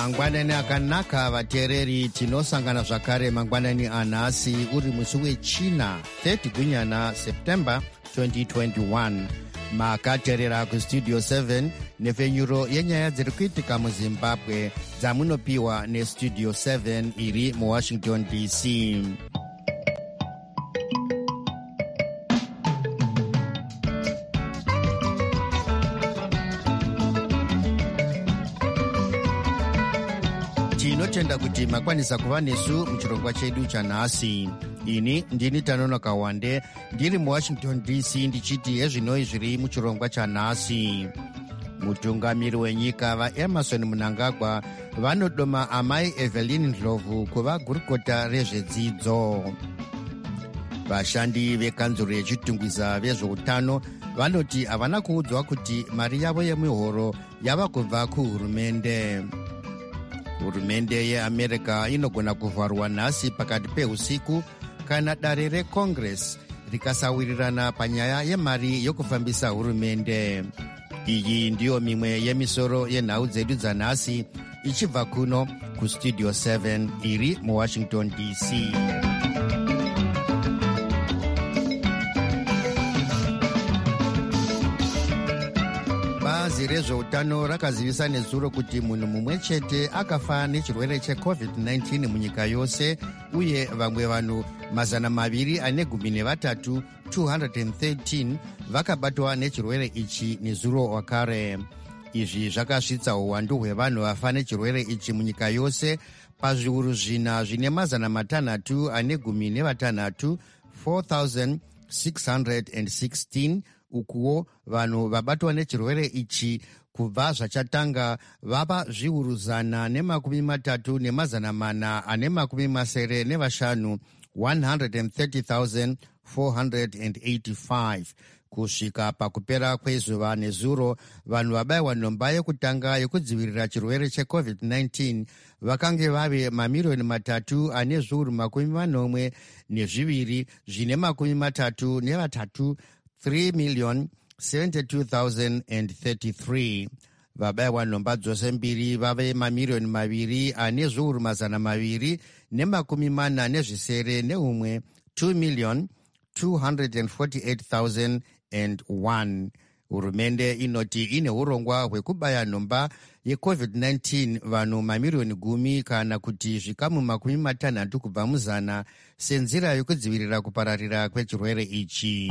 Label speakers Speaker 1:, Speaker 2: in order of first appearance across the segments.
Speaker 1: mangwanani akanaka vateereri, tinosangana zvakare mangwanani anhasi uri musi wechina 30 gunyana September 2021. makateerera kustudio 7 nefenyuro yenyaya dziri kuitika muzimbabwe dzamunopiwa nestudio 7 iri muwashington dc. tinotenda kuti makwanisa kuva nesu muchirongwa chedu chanhasi. ini ndini Tanonoka Wande ndiri muwashington dc ndichiti hezvinoi zviri muchirongwa chanhasi. mutungamiri wenyika vaEmmerson Mnangagwa vanodoma amai Evelyn Ndlovu kuva gurukota rezvedzidzo. vashandi vekanzuro yechitungwiza vezveutano vanoti havana kuudzwa kuti mari yavo yemihoro yava kubva kuhurumende. hurumende yeamerica inogona kuvharwa nhasi pakati peusiku kana dare recongress rikasawirirana panyaya yemari yokufambisa hurumende. iyi ndiyo mimwe yemisoro yenhau dzedu dzanhasi ichibva kuno kustudio 7 iri muwashington dc. bazi rezveutano rakazivisa nezuro kuti munhu mumwe chete akafa nechirwere checovid-19 munyika yose, uye vamwe vanhu 213 213 vakabatwa nechirwere ichi nezuro wakare. izvi zvakasvitsa uwandu hwevanhu vafa nechirwere ichi munyika yose pazviuru zvina zvine 616 4,616. ukuwo vanhu vabatwa nechirwere ichi kubva zvachatanga vava zviuru 133,485 130,485. kusvika pakupera kwezuva nezuro vanhu vabayiwa nhomba yekutanga yekudzivirira chirwere checovid-19 vakange vave 3,042,032 3,072,033. vabayiwa nhomba dzose mbiri vave 2,240,000 neumwe 2,248,001. hurumende inoti ine urongwa hwekubaya nhomba yecovid-19 vanhu 10,000,000 kana kuti zvikamu 60 kubva muzana senzira yokudzivirira kupararira kwechirwere ichi.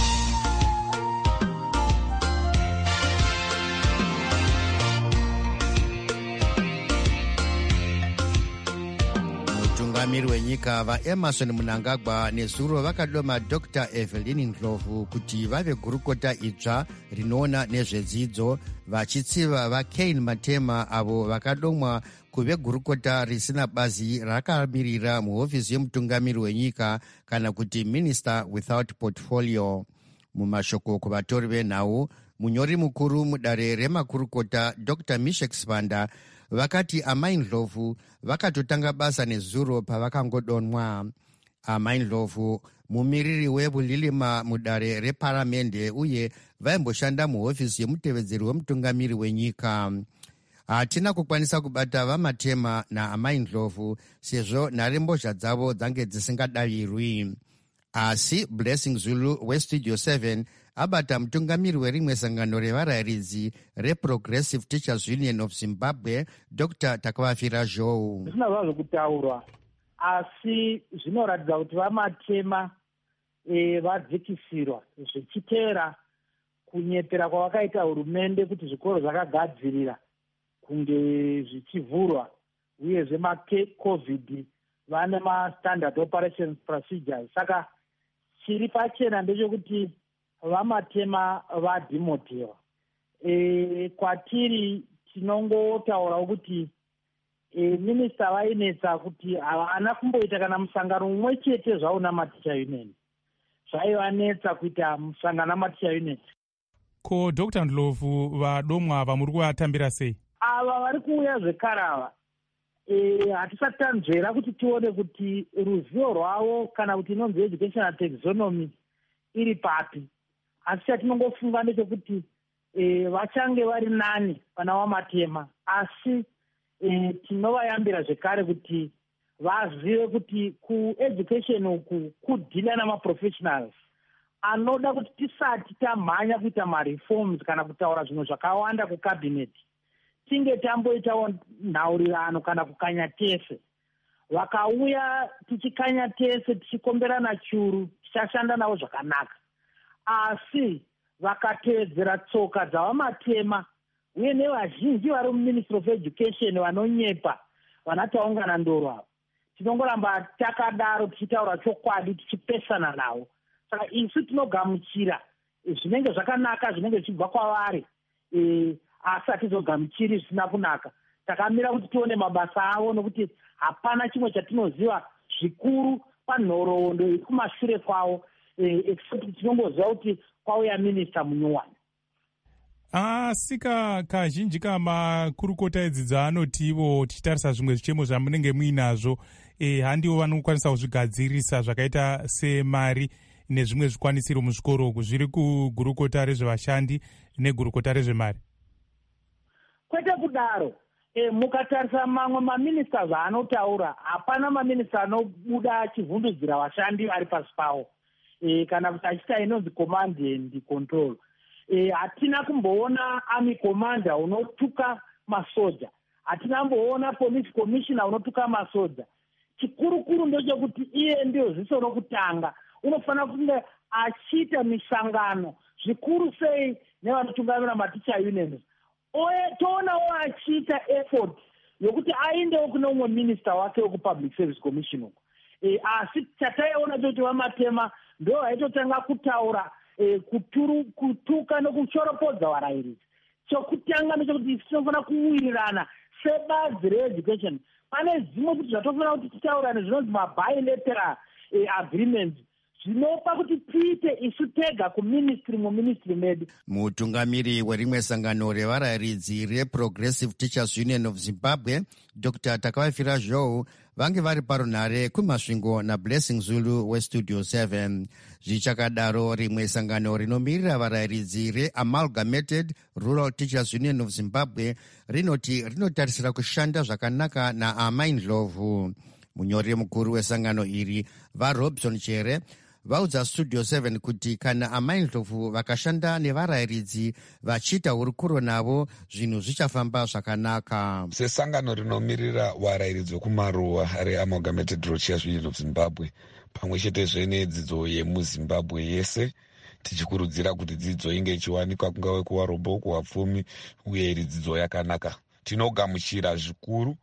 Speaker 1: mutungamiri wenyika vaEmmerson Mnangagwa nezuro vakadoma Dr. Evelyn Ndlovu kuti vave gurukota idzva rinoona nezvedzidzo, vachitsiva vaCain Matema avo vakadomwa kuve gurukota risina bazi rakamirira muhofisi yemutungamiri wenyika kana kuti minister without portfolio. mumashoko kuvatori venhau, munyori mukuru mudare remakurukota Dr. Mishek Sibanda vakati amai Ndlovu vakatotanga basa nezuro pavakangodonwa. amai Ndlovu mumiriri webulilima mudare reparamende uye vaimboshanda muhofisi yemutevedzeri wemutungamiri wenyika. hatina kukwanisa kubata vamatema naamai Ndlovu sezvo nharembozha dzavo dzange dzisingadaviri. asi Blessing Zulu westudio 7 abata mutungamiri werimwe sangano revarayiridzi reProgressive Teachers Union of Zimbabwe Dr. Takavafira Zhou.
Speaker 2: zvisina zvazvo kutaurwa, asi zvinoratidza kuti vamatema vadzikisirwa zvichiteera kunyepera kwavakaita hurumende kuti zvikoro zvakagadzirira kunge zvichivhurwa, uyezve macovid vane mastandard operation procedures. saka chiri pachena ndechekuti vamatema vadhimotewa. kwatiri tinongotaurawo kuti minista vainetsa kuti havana kumboita kana musangano mumwe chete zvavo namaticha union. zvaivanetsa kuita musangano namaticha union.
Speaker 3: ko Dr. Ndlovu vadomwa vamuri kuvatambira sei?
Speaker 2: ava vari kuuya zvekare ava hatisati tanzvera kuti tione kuti ruzivo rwavo kana kuti inonzi educational taxonomy iri papi, asi chatinongofunga ndechekuti vachange vari nani pana wamatema, asi tinovayambira zvekare kuti vazive kuti kueducation uku kudhila namaprofessionals anoda kuti tisati tamhanya kuita mareforms kana kutaura zvinhu zvakawanda kukabhineti tinge tamboitawo nhaurirano kana kukanya tese. Vakauya tichikanya tese tichikomberana churu tichashanda navo zvakanaka, asi vakatevedzera tsoka dzavamatema uye nevazhinji vari muministry of education vanonyepa vanataungana ndoro avo, tinongoramba takadaro tichitaura chokwadi tichipesana navo. Saka isu tinogamuchira zvinenge zvakanaka zvinenge zvichibva kwavari, asi hatizogamuchiri zvisina kunaka. Takamira kuti tione mabasa avo nokuti hapana chimwe chatinoziva zvikuru panhoroondo iri kumashure kwavo except tinongoziva kuti kwauya minista munyowani.
Speaker 3: Asi kazhinji kamakurukota edzidzo anotivo tichitarisa zvimwe zvichemo zvamunenge muinazvo, handiwo vanokwanisa kuzvigadzirisa zvakaita semari nezvimwe zvikwanisiro muzvikoro uku, zviri kugurukota rezvevashandi negurukota rezvemari.
Speaker 2: Kwete kudaro, mukatarisa mamwe maministers anotaura, hapana maminista anobuda achivhundudzira vashandi vari pasi pavo, kana kuti achita inonzi command and control. Hatina kumboona army commander unotuka masoja, hatina kumboona police commissioner unotuka masoja. Chikurukuru ndechekuti iye ndio ziso rokutanga unofanira kunge achiita misangano zvikuru sei nevanotungamira maticha unions. Toonawo achiita effort yokuti aendewo kune umwe minista wake wekupublic service commission uko. Asi chataiona kuti vamatema ndo vaitotanga kutaura kutuka nekuchoropodza varairidzi. Chokutanga ndechekuti tinofanira kuwirirana sebazi reeducation. Pane zvimwe kuti zvatofanira kuti titaurane zvinonzi mabilateral agreements zvinopa kuti tiite isu tega muministry medu.
Speaker 1: Mutungamiri werimwe sangano revarairidzi reProgressive Teachers Union of Zimbabwe, Dr. Takavafira Zhou, vange vari parunhare kumasvingo naBlessing Zulu weStudio 7. Zvichakadaro, rimwe sangano rinomirira varairidzi reAmalgamated Rural Teachers Union of Zimbabwe rinoti rinotarisira kushanda zvakanaka naAmaindlovu. Munyori mukuru wesangano iri vaRobson Chere vaudza Studio 7 kuti kana Amaindlovu vakashanda nevarairidzi vachiita hurukuro navo, zvinhu zvichafamba zvakanaka.
Speaker 4: Sesangano rinomiririra varairidzi vekumaruwa reAmalgamated Rural Teachers Union of Zimbabwe, pamwe chetezve nedzidzo yemuzimbabwe yese, tichikurudzira kuti dzidzo inge ichiwanikwa kungave kuvarombo, kuvapfumi, uye iri dzidzo yakanaka. Tinogamuchira zvikuru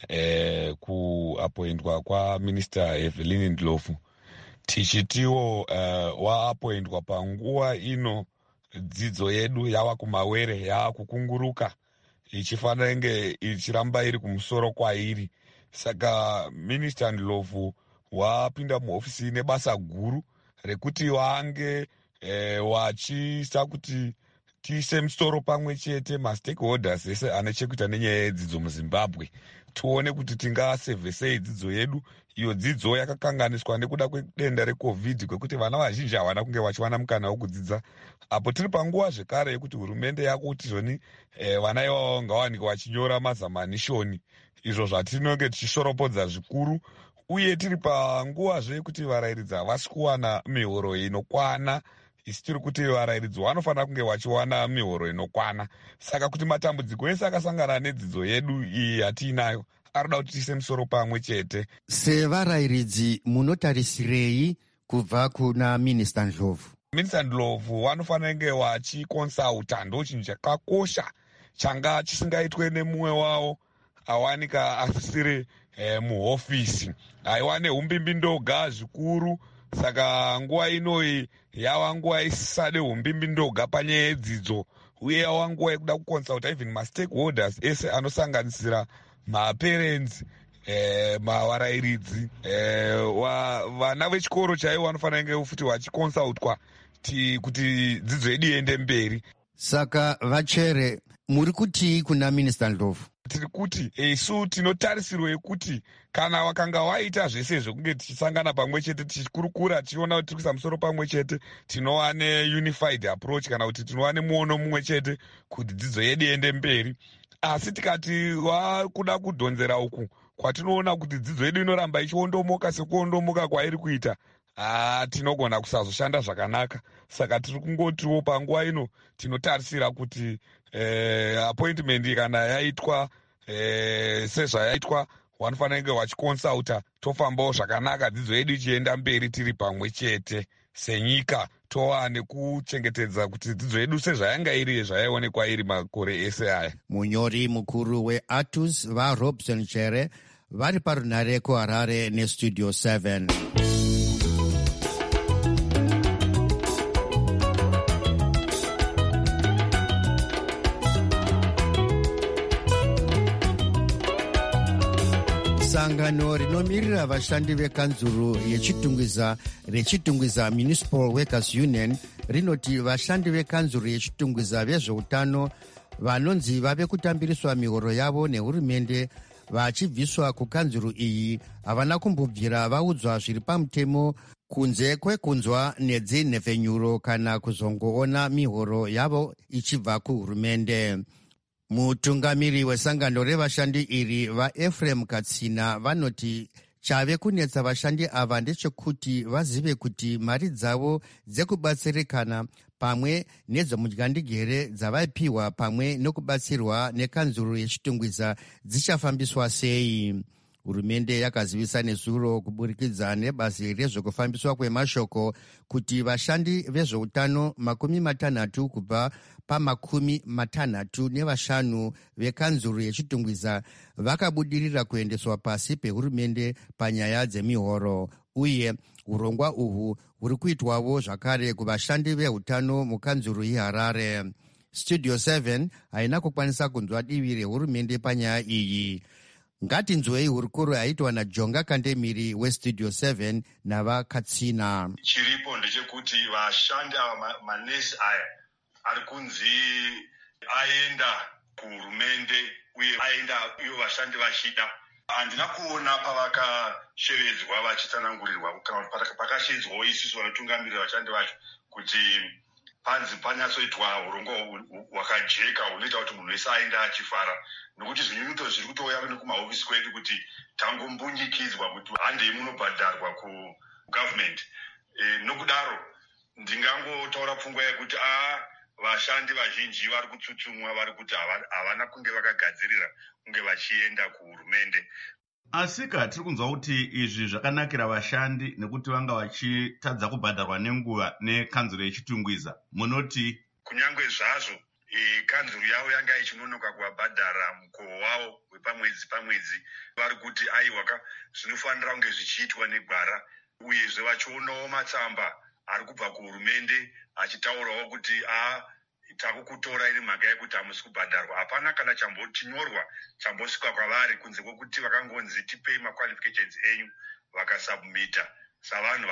Speaker 4: kuapoindwa kwaminista Evelyn Ndlovu, tichitiwo waapoindwa panguva ino dzidzo yedu yava kumawere, yava kukunguruka, ichifanira inge ichiramba iri kumusoro kwairi. Saka minista Ndlovu wapinda muhofisi nebasa guru rekuti wange wachiisa kuti tiise musoro pamwe chete mastakeholders ese ane chekuita nenyaya yedzidzo muZimbabwe, tione kuti tingasevhesei dzidzo yedu, iyo dzidzo yakakanganiswa nekuda kwedenda reCovid, kwekuti vana vazhinji havana kunge vachiwana mukana wekudzidza. Apo tiri panguva zvekare yekuti hurumende yakuti zvoni vana ivavo vangawanikwa vachinyora mazamanishoni, izvo zvatinenge tichishoropodza zvikuru. Uye tiri panguvazve yekuti varairidzi havasi kuwana mihoro inokwana, isi tiri kuti varairidzi vanofanira kunge vachiwana mihoro inokwana. Saka kuti matambudziko ese akasangana nedzidzo yedu iyi yatiinayo arida kuti tiise musoro pamwe chete.
Speaker 1: Sevarairidzi munotarisirei kubva kuna minista Ndlovu?
Speaker 4: Minista Ndlovu vanofanira kunge vachikonsulta, ndo chinhu chakakosha changa chisingaitwe nemumwe wavo awanika asisiri muhofisi. Aiwa neumbimbi ndoga zvikuru. Saka nguva inoyi yava nguva isisade umbimbi ndoga panyaya yedzidzo, uye yava nguva yekuda kukonsulta even mastakeholders ese anosanganisira maparents, mavarairidzi, vana vechikoro chaivo vanofanira kunge futi vachikonsultwa kuti dzidzo yedu iende mberi.
Speaker 1: Saka Vachere, muri kuti kuna minista Ndlovu?
Speaker 4: Tiri kuti isu tinotarisirwe kuti kana vakanga vaita zvese zvokunge tichisangana pamwe chete tichikurukura tichiona kuti tiri kuisa musoro pamwe chete, tinova neunified approach kana kuti tinova nemuono mumwe chete kuti dzidzo yedu iende mberi. asi tikati wakuda kudhonzera uku kwatinoona kuti dzidzo yedu inoramba ichiondomoka sekuondomoka kwairi kuita, tinogona kusazoshanda zvakanaka. Saka tiri kungotiwo panguva ino tinotarisira kuti appointment kana yaitwa sezvayaitwa vanofanira kunge vachikonsulta tofambawo zvakanaka, dzidzo yedu ichienda mberi tiri pamwe chete senyika, tova nekuchengetedza kuti dzidzo yedu sezvayanga iri zvayaionekwa iri makore ese aya.
Speaker 1: Munyori mukuru weATUS vaRobson Chere vari parunare kuHarare neStudio 7. Sangano rinomirira vashandi vekanzuru rechitungwiza Municipal Workers Union rinoti vashandi vekanzuru yechitungwiza vezveutano vanonzi vave kutambiriswa mihoro yavo nehurumende vachibviswa kukanzuru iyi havana kumbobvira vaudzwa zviri pamutemo kunze kwekunzwa nedzinhefenyuro kana kuzongoona mihoro yavo ichibva kuhurumende. Mutungamiri wesangano revashandi iri vaEfrem Katsina vanoti chave kunetsa vashandi ava ndechekuti vazive kuti mari dzavo dzekubatsirikana pamwe nedzomunyandigere dzavaipiwa pamwe nokubatsirwa nekanzuru yechitungwiza dzichafambiswa sei. Hurumende yakazivisa nezuro kuburikidza nebasi rezvekufambiswa kwemashoko kuti vashandi vezveutano 60 kubva pa65 vekanzuru yechitungwiza vakabudirira kuendeswa pasi pehurumende panyaya dzemihoro, uye urongwa uhwu huri kuitwawo zvakare kuvashandi veutano mukanzuru yeHarare. Studio 7 haina kukwanisa kunzwa divi rehurumende panyaya iyi. Ngatinzwei hurukuro yaitwa naJonga Kandemiri weStudio 7 navaKatsina.
Speaker 5: Chiripo ndechekuti vashandi ava manesi aya ari kunzi aenda kuhurumende uye aenda iyo vashandi vachida. Handina kuona pavakashevedzwa vachitsanangurirwa kana kuti pakashevedzwawo isusu vanotungamirira vashandi vacho kuti panzi panyatsoitwa urongwa hwakajeka hunoita kuti munhu wese aenda achifara, nokuti zvinyunyuto zviri kutouya nekumahofisi kwedu kuti tangombunyikidzwa kuti handei munobhadharwa kugavhmendi. Nokudaro ndingangotaura pfungwa yekuti vashandi vazhinji vari kutsutsumwa, vari kuti havana kunge vakagadzirira kunge vachienda kuhurumende.
Speaker 6: Asika tiri kunzwa kuti izvi zvakanakira vashandi nekuti vanga vachitadza kubhadharwa nenguva nekanzuro yechitungwiza. Munoti
Speaker 5: kunyange zvazvo kanzuro yavo yanga ichinonoka kuvabhadhara mukoho wavo wepamwedzi, vari kuti aiwa zvinofanira kunge zvichiitwa negwara, uyezve vachionawo matsamba ari kubva kuhurumende achitaurawo kuti takukutora iri mhaka yekuti hamusi kubhadharwa. Hapana kana chambotinyorwa chambosvika kwavari kunze kwokuti vakangonzi tipei maqualifications enyu vakasubmita savanhu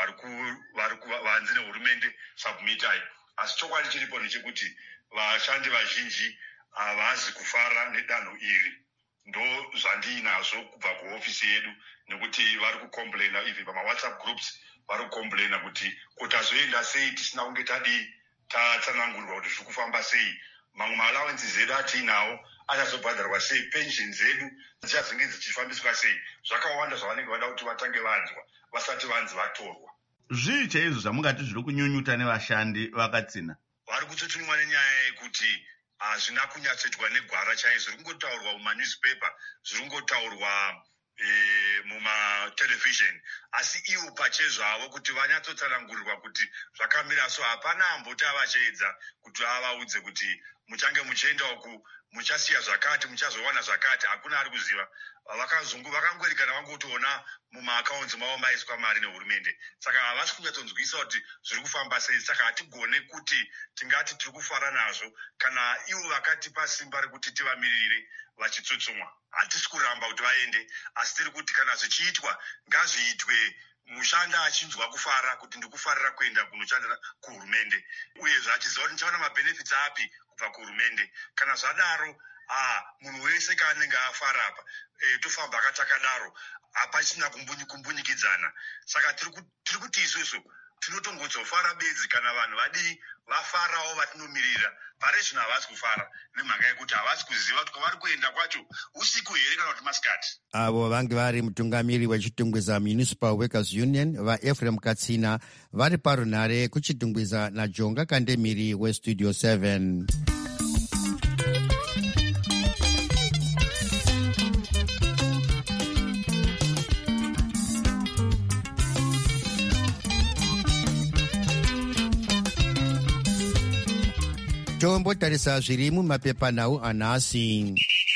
Speaker 5: vanzi nehurumende submitai. Asi chokwadi chiripo ndechekuti vashandi vazhinji havazi kufara nedanho iri. Ndo zvandiinazvo kubva kuhofisi yedu, nekuti vari kukomplaina even pamawhatsapp groups, vari kukomplaina kuti tazoenda sei tisina kunge tatsanangurirwa kuti zviri kufamba sei, mamwe maalawensi zedu atiinawo achazobhadharwa sei, pension zedu dzichazenge dzichifambiswa sei. Zvakawanda zvavanenge vada kuti vatange vanzwa vasati vanzi vatorwa.
Speaker 6: Zvii chaizvo zvamungati zviri kunyunyuta nevashandi vakatsina?
Speaker 5: Vari kutsutsumwa nenyaya yekuti hazvina kunyatsoitwa negwara chaizvo. Zviri kungotaurwa mumanewspaper, zviri kungotaurwa mumatelevision, asi ivo pachezvavo kuti vanyatsotsanangurirwa kuti zvakamira so, hapana amboti avachaedza kuti avaudze kuti muchange muchienda uku muchasiya zvakati, muchazowana zvakati. Hakuna ari kuziva. Vakangorikana vangotoona mumaakaunti mavo maiswa mari nehurumende. Saka havasi kunyatsonzwisa kuti zviri kufamba sei. Saka hatigone kuti tingati tiri kufara nazvo kana ivo vakatipa simba rekuti tivamirire vachitsutsumwa. Hatisi kuramba kuti vaende, asi tiri kuti kana zvichiitwa ngazviitwe mushanda achinzwa kufara kuti ndikufarira kuenda kunoshandira kuhurumende, uyezve achiziva kuti ndichaona mabhenefits api kubva kuhurumende. Kana zvadaro munhu wese kaanenge afara apa tofamba akatakadaro, hapachina kumbunyikidzana. Saka tiri kuti isusu tinotongodzofara bedzi kana vanhu vafarawo vatinomirira. Pari zvino havasi kufara nemhaka yekuti havasi kuziva kuti kwavari kuenda kwacho usiku here kana kuti masikati.
Speaker 1: Avo vange vari mutungamiri wechitungwiza Municipal Workers Union vaEphraim Katsina vari parunhare kuchitungwiza naJonga Kandemiri weStudio 7. Tombotarisa zviri mumapepanhau anhasi.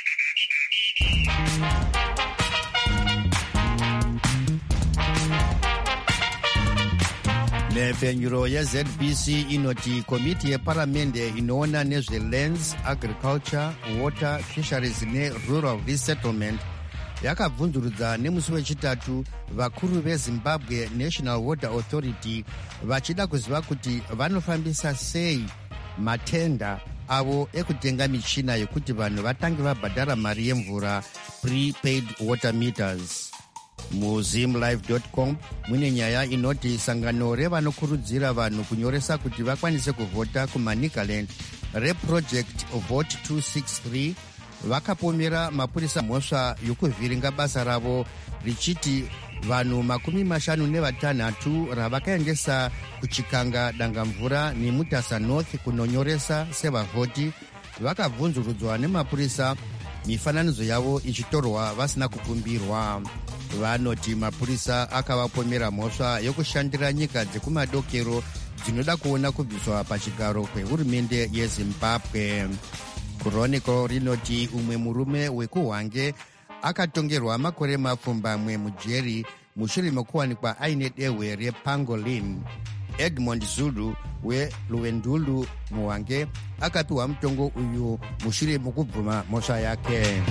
Speaker 1: Nepfenyuro yeZBC inoti komiti yeparamende inoona nezvelands, agriculture, water, fisheries nerural resettlement yakabvunzurudza nemusi wechitatu vakuru veZimbabwe National Water Authority vachida kuziva kuti vanofambisa sei matenda avo ekutenga michina yekuti vanhu vatange vabhadhara mari yemvura, prepaid water meters. muzimlive.com mune nyaya inoti sangano revanokurudzira vanhu kunyoresa kuti vakwanise kuvhota kumanikaland reproject vote 263 vakapomera mapurisa mhosva yokuvhiringa basa ravo richiti vanhu 56 ravakaendesa kuchikanga dangamvura nemutasa north kunonyoresa sevavhoti vakabvunzurudzwa nemapurisa, mifananidzo yavo ichitorwa vasina kukumbirwa. Vanoti mapurisa akavapomera mhosva yokushandira nyika dzekumadokero dzinoda kuona kubviswa pachigaro kwehurumende yeZimbabwe. Chronicle rinoti umwe murume wekuhwange akatongerwa makore mapfumbamwe mujeri mushure mekuwanikwa aine dehwe repangolin. Edmond Zulu weLuwendulu muhwange akapiwa mutongo uyu mushure mekubvuma mhosva yake.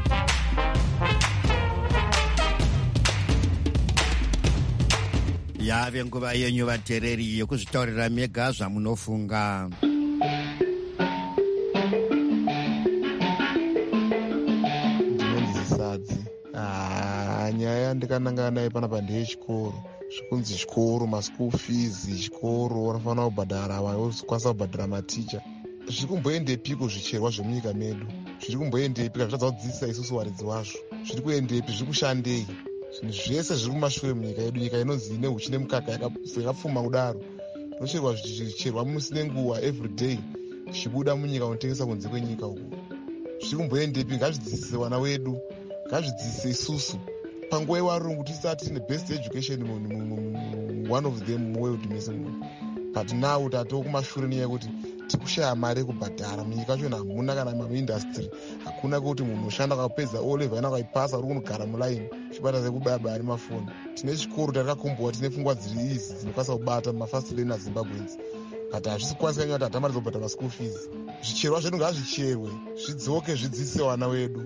Speaker 1: Yave nguva yenyu vateereri yokuzvitaurira mega zvamunofunga.
Speaker 7: Ndinonzisadzi nyaya ndikanangana naye panapa ndeyechikoro, zvikunzi chikoro, maschool fees, chikoro vanofanira kubhadhara, vakwanisa kubhadhara maticha. Zviri kumboendepiko zvicherwa zvemunyika medu? Zviri kumboendepi kana zvatadza kudzidzisa isusu varidzi wazvo? Zviri kuendepi? Zviri kushandei? Zvinhu zvese zviri kumashure munyika yedu, nyika inonzi ine huchi nemukaka yakapfuma kudaro, inocherwa zvicherwa musi nenguva everyday zvichibuda munyika unotengesa kunze kwenyika uku. Zviri kumboendepi? Ngazvidzidzise vana vedu, ngazvidzidzise isusu panguva yevarungu tisati tine best education one of them world mese muno, but now tatoo kumashure nenyaya yekuti tikushaya mari yekubhadhara. Munyika yacho hamuna kana maindastry, hakuna kuti munhu unoshanda akapedza olevel ina akaipasa uri kunogara mulaini chibata sekubaya mafoni. Tine chikoro tatakakombowa, tine pfungwa dziri izi dzinokwanisa kubata mafirst learner Zimbabweans, but hazvisi kwanisika nyaya kuti hatamari dzokubhadhara maschool fees. Zvicherwa zvedu ngazvicherwe, zvidzoke, zvidzidzise vana vedu.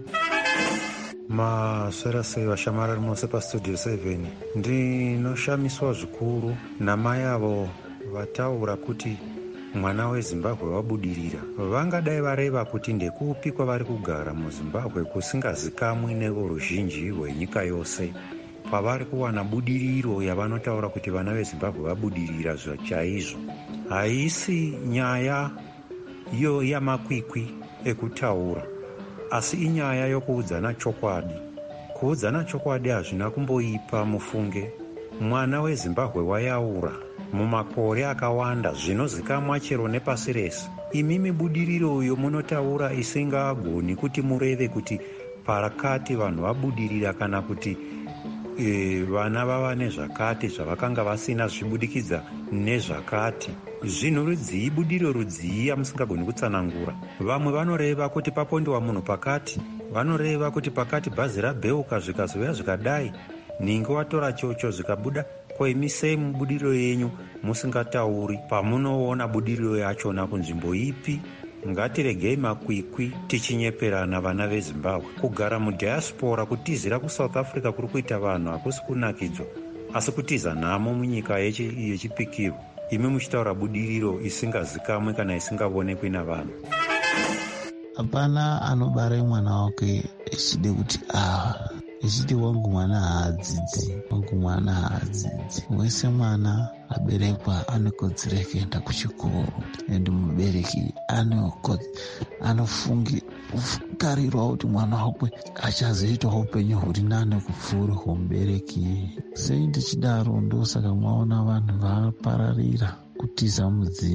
Speaker 8: Maswera sei vashamarari mose pastudio 7. Ndinoshamiswa zvikuru namai avo vataura kuti mwana weZimbabwe wabudirira. Vangadai vareva kuti ndekupi kwavari kugara muZimbabwe kusingazikamwi nevoruzhinji rwenyika yose, pavari kuwana budiriro yavanotaura kuti vana veZimbabwe vabudirira chaizvo. Haisi nyaya iyo yamakwikwi ekutaura, asi inyaya yokuudzana chokwadi. Kuudzana chokwadi hazvina kumboipa mufunge. Mwana weZimbabwe wayaura mumakore akawanda zvinozikamwa chero nepasi rese. Imimi budiriro iyo munotaura isingagoni kuti mureve kuti parakati vanhu vabudirira kana kuti vana vava nezvakati zvavakanga vasina zvibudikidza nezvakati. Zvinhu rudzii, budiriro rudzii yamusingagoni kutsanangura. Vamwe vanoreva kuti papondiwa munhu pakati, vanoreva kuti pakati bhazi rabheuka zvikazouya zvikadai, ninge watora chocho zvikabuda. Koimisei mubudiriro yenyu musingatauri pamunoona budiriro yachona kunzvimbo ipi? Ngatiregei makwikwi tichinyeperana vana veZimbabwe. Kugara mudiaspora, kutizira kuSouth Africa kuri kuita vanhu hakusi kunakidzwa, asi kutiza nhamo munyika yechipikirwa. Imi muchitaura budiriro isingazikamwe kana isingavonekwi navanhu.
Speaker 9: Hapana anobare mwana wake echide kuti echiti wangu mwana haadzidzi wese mwana aberekwa anokodzera kuenda kuchikoro ende mubereki anofungarirwa kuti mwana wakwe achazoitawo upenyu huri nane kupfuura hwomubereki. Sei ndichidaro ndosaka mwaona vanhu vapararira kutiza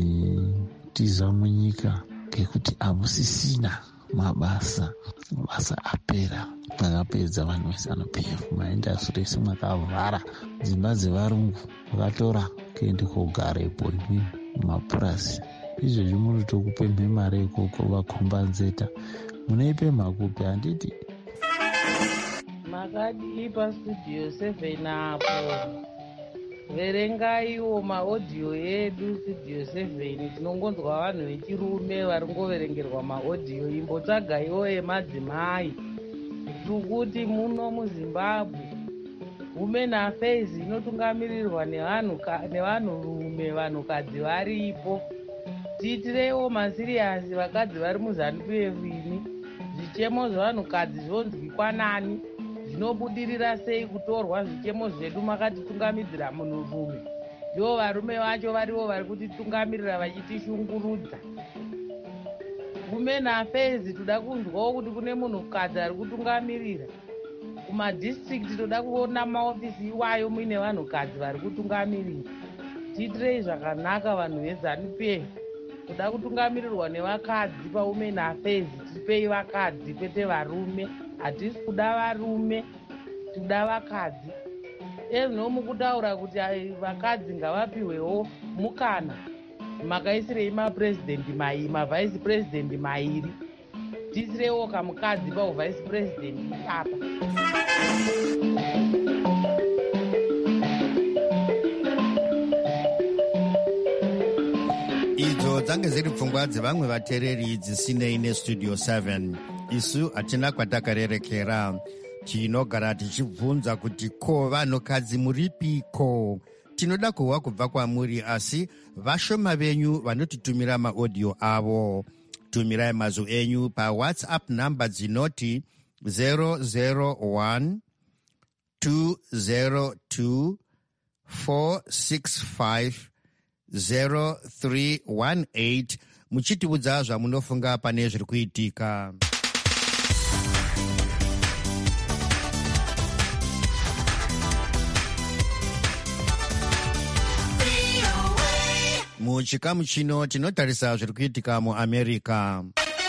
Speaker 9: munyika ngekuti hamusisina mabasa apera. Pakapedza vanhu vese anoPF maindasitiri ese mwakavhara, dzimba dzevarungu vakatora kuende kogarepo mumapurasi. Izvezvi muri tokupemhe mari ikoko vakombanzeta, munoipemha kupi? Handiti
Speaker 10: makadi pastudio 7 apo verengaiwo maodhiyo edu studio 7. Tinongonzwa vanhu vechirume vari ngoverengerwa maodhiyo. Imbotsvagaiwo emadzimai. Tikuti muno muZimbabwe Women Affairs inotungamirirwa nevanhurume, vanhukadzi varipo. Tiitireiwo masiriyasi vakadzi vari muZANU-PF ini. Zvichemo zvevanhukadzi zvonzwikwa nani. Zvinobudirira sei kutorwa zvichemo zvedu makatitungamidzira munhurume? Ndo varume vacho varivo vari kutitungamirira vachitishungurudza. Women Affairs toda kunzwawo kuti kune munhukadzi ari kutungamirira. Kumadhistrikiti toda kuona maofisi iwayo muine vanhukadzi vari kutungamirira. Tiitirei zvakanaka vanhu veZANU-PF. Toda kutungamirirwa nevakadzi paWomen Affairs. Tipei vakadzi kwete varume. Hatisi kuda varume, toda vakadzi. Ezvino mukutaura kuti vakadzi ngavapiwewo mukana, makaisirei mavhaisi purezidendi mairi. Tiisireiwo kamukadzi pauvhaisi purezidendi apa.
Speaker 1: Idzo dzange dziri pfungwa dzevamwe vateereri dzisinei nestudio 7. Isu hatina kwatakarerekera. Tinogara tichibvunza kuti ko vanhukadzi muripiko? Tinoda kuhwa kubva kwamuri, asi vashoma venyu vanotitumira maodhiyo avo. Tumirai mazwi enyu paWhatsApp namba dzinoti 001 202 465 0318 muchitiudza zvamunofunga pane zviri kuitika. Muchikamu chino tinotarisa zviri kuitika muAmerica.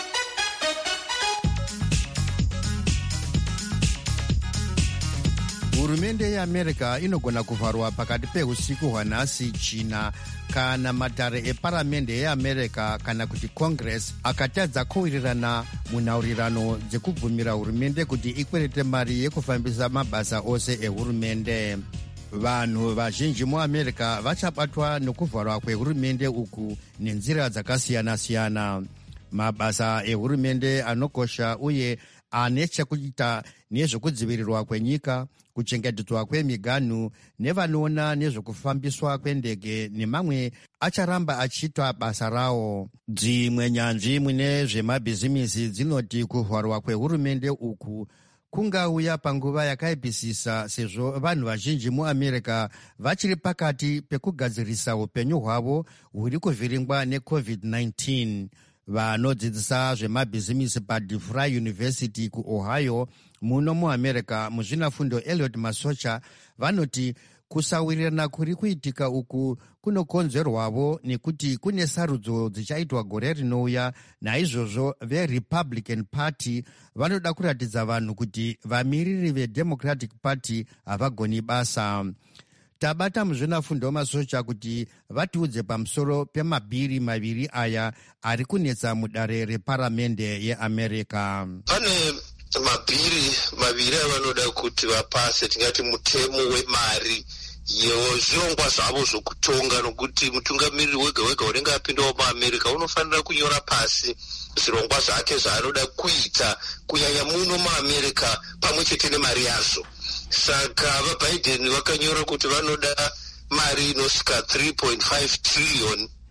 Speaker 1: Hurumende yeAmerica inogona kuvharwa pakati peusiku hwanhasi China kana matare eparamende yeAmerica kana kuti Congress akatadza kuwirirana munhaurirano dzekubvumira hurumende kuti ikwerete mari yekufambisa mabasa ose ehurumende. Vanhu vazhinji muAmerica vachabatwa nekuvharwa kwehurumende uku nenzira dzakasiyana-siyana. Mabasa ehurumende anokosha uye ane chekuita nezvekudzivirirwa kwenyika, kuchengetedzwa kwemiganhu nevanoona nezvekufambiswa kwendege nemamwe acharamba achiita basa rawo. Dzimwe nyanzvi mune zvemabhizimisi dzinoti kuvharwa kwehurumende uku kungauya panguva yakaipisisa, sezvo vanhu vazhinji muAmerica vachiri pakati pekugadzirisa upenyu hwavo huri kuvhiringwa neCovid-19. Vanodzidzisa zvemabhizimisi paDeFry University kuOhio muno muAmerica, muzvinafundo Elliot Masocha, vanoti kusawirirana kuri kuitika uku kunokonzerwavo nekuti kune sarudzo dzichaitwa gore rinouya. Naizvozvo veRepublican Party vanoda kuratidza vanhu kuti vamiriri veDemocratic Party havagoni basa. Tabata muzvinafundo Masocha kuti vatiudze pamusoro pemabhiri maviri aya ari kunetsa mudare reparamende yeAmerica.
Speaker 11: Pane mabhiri maviri avanoda kuti vapase, tingati mutemo wemari yezvirongwa zvavo zvokutonga, nokuti mutungamiriri wega wega unenge apindawo muAmerica unofanira kunyora pasi zvirongwa zvake zvaanoda kuita, kunyanya muno muAmerica pamwe chete nemari yazvo. Saka vaBiden vakanyora kuti vanoda mari inosvika 3.5 trillion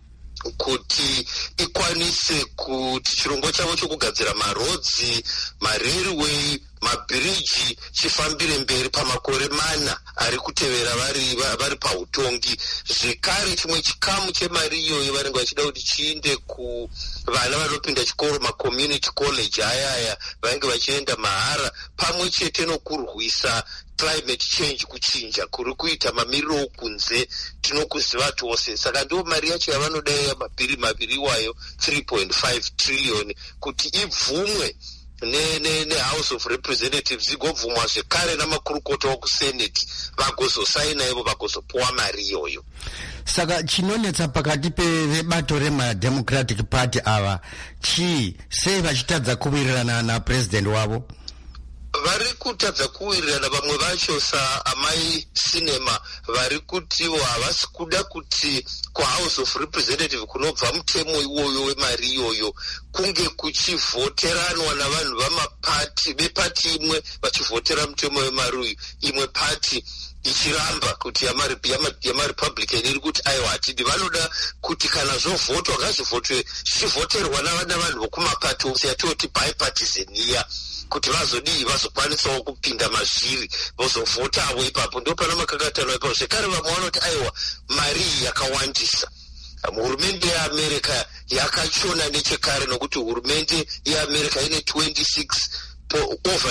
Speaker 11: kuti ikwanise kuti chirongwa chavo chokugadzira marodzi, marerway, mabhiriji chifambire mberi pamakore 4 ari kutevera vari pautongi. Zvekare chimwe chikamu chemari iyoyo vanenge vachida kuti chiinde kuvana vanopinda chikoro, macommunity college ayaya vanenge vachienda mahara, pamwe chete nokurwisa climate change, kuchinja kuri kuita mamiriro okunze tinokuziva tose. Saka ndo mari yacho yavanodai mabhiri maviri iwayo 3.5 trillion kuti ibvumwe neHouse of Representatives, igobvumwa zvekare namakurukota okusenate, vagozosaina ivo vagozopuwa mari iyoyo.
Speaker 1: Saka chinonetsa pakati pevebato remademocratic party ava chii? Sei vachitadza kuwirirana napresident wavo?
Speaker 11: Vari kutadza kuwirirana, vamwe vacho saamai Sinema vari kutiwo havasi kuda kuti kuHouse of Representative kunobva mutemo iwoyo wemari iyoyo kunge kuchivhoteranwa navanhu vepati imwe vachivhotera mutemo wemari uyu, imwe pati ichiramba kuti yamarepublican iri kuti aiwa hatidi. Vanoda kuti kana zvovhotwa ngazvivhotwe zvichivhoterwa navanhu vokumapati ose yatoti bipartisan iya, kuti vazodii vazokwanisawo kupinda mazviri vozovhotavo ipapo. Ndo pana makakatano ipapo. Zvekare vamwe vanoti aiwa mari iyi yakawandisa. Hurumende yeAmerica yakachona nechekare nokuti hurumende yeAmerica ine over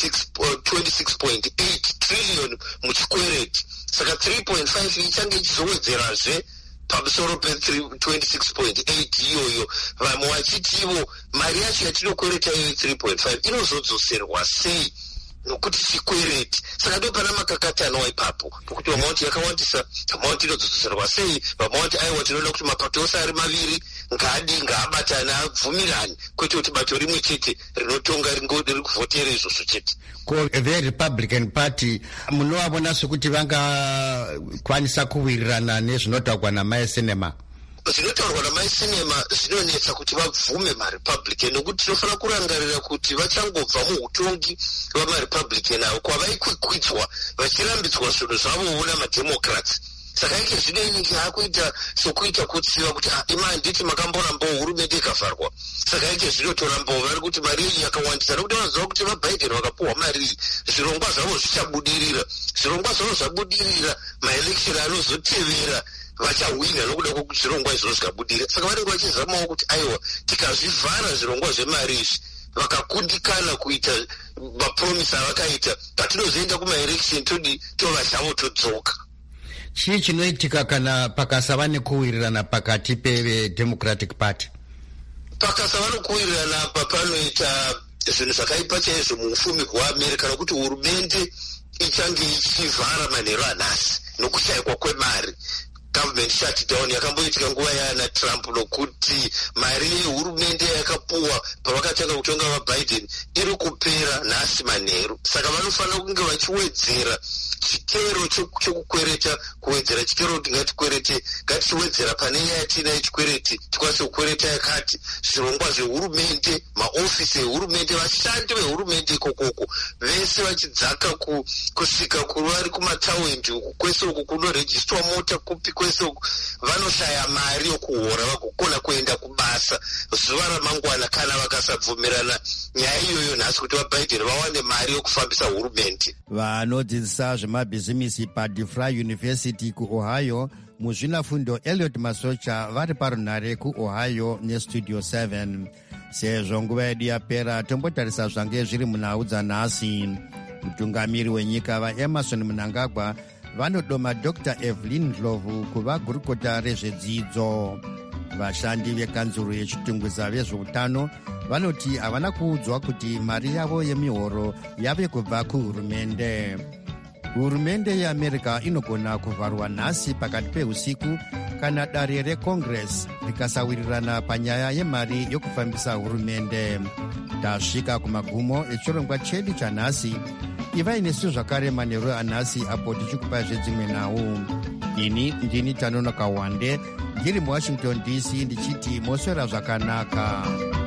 Speaker 11: 26.8 trillion muchikwereti. Saka 3.5 ichange ichizowedzerazve pamusoro pe26.8 iyoyo. Vamwe vachitivo mari yacho yatinokwereta iyo 3.5 inozodzoserwa sei nokuti chikwereti. Saka ndo pana makakatano ipapo nokuti vamwe vati yakawandisa, vamwe vati inozodzoserwa sei, vamwe vati aiwa tinoda kuti mapato ose ari maviri ngaabatane abvumirane, kwete kuti bato rimwe chete rinotonga riri kuvhotera izvozvo chete.
Speaker 1: Ko veRepublican Party munovavona sekuti vangakwanisa kuwirirana nezvinotaurwa namai Sinema?
Speaker 11: Zvinotaurwa namai Sinema zvinonetsa kuti vabvume maRepublican, nokuti tinofanira kurangarira kuti vachangobva muutongi vamaRepublican avo kwavaikwikwitswa vachirambidzwa zvinhu zvavo namademocrats. Saka ike zvino inenge akuita sokuita kutsiva kuti imanditi makamborambawo hurumende ikavharwa. Saka ike zvinotorambawo vari kuti mari iyi yakawandisa, nokuti vanoziva kuti vaBiden vakapuhwa mari iyi zvirongwa zvavo zvichabudirira. Zvirongwa zvavo zvabudirira, maelection anozotevera vachahwina nokuda kwokuti zvirongwa izvozvo zvikabudira. Saka vanenge vachizamawo kuti aiwa tikazvivhara zvirongwa zvemari izvi vakakundikana kuita mapromisi avakaita, patinozoenda kumaelection tova zvavo todzoka.
Speaker 1: Chii chinoitika kana pakasava nekuwirirana pakati peDemocratic Party?
Speaker 11: Pakasava nekuwirirana apa panoita zvinhu zvakaipa chaizvo muufumi hweAmerica, nokuti hurumende ichange ichivhara manheru anhasi nokushayikwa kwemari. Government shutdown yakamboitika nguva yana Trump, nokuti mari yehurumende yakapuwa pavakatanga kutonga vaBiden iri kupera nhasi manheru. Saka vanofanira kunge vachiwedzera chikero chokukwereta, kuwedzera chikero kuti ngatichiwedzera pane nyaya yatina yechikwereti, tikwanise kukwereta yakati zvirongwa zvehurumende, maofisi ehurumende, vashandi vehurumende ikokoko vese vachidzaka kusvika kuvari kumataundi uku kwese uku kunorejistwa mota kupi kwese uku, vanoshaya mari yokuhora vagokona kuenda kubasa zuva ramangwana kana vakasabvumirana nyaya iyoyo nhasi kuti vaBiden vawane mari yokufambisa hurumende.
Speaker 1: Vanodzidzisa zvemabhizimisi paDeFry University kuOhio, muzvinafundo Elliot Masocha vari parunhare kuOhio neStudio 7. Sezvo nguva yedu yapera, tombotarisa zvange zviri munhau dzanhasi. Mutungamiri wenyika vaEmerson Mnangagwa vanodoma Dr. Evelyn Ndlovu kuva gurukota rezvedzidzo. Vashandi vekanzuro yechitungwiza vezveutano vanoti havana kuudzwa kuti mari yavo yemihoro yave kubva kuhurumende. Hurumende yeAmerica inogona kuvharwa nhasi pakati peusiku kana dare reCongress rikasawirirana panyaya yemari yokufambisa hurumende. Tasvika kumagumo echirongwa chedu chanhasi. Ivai nesu zvakare manheru anhasi apo tichikupa zvedzimwe nhau. Ini ndini Tanonoka Wande ndiri muWashington DC ndichiti moswera zvakanaka.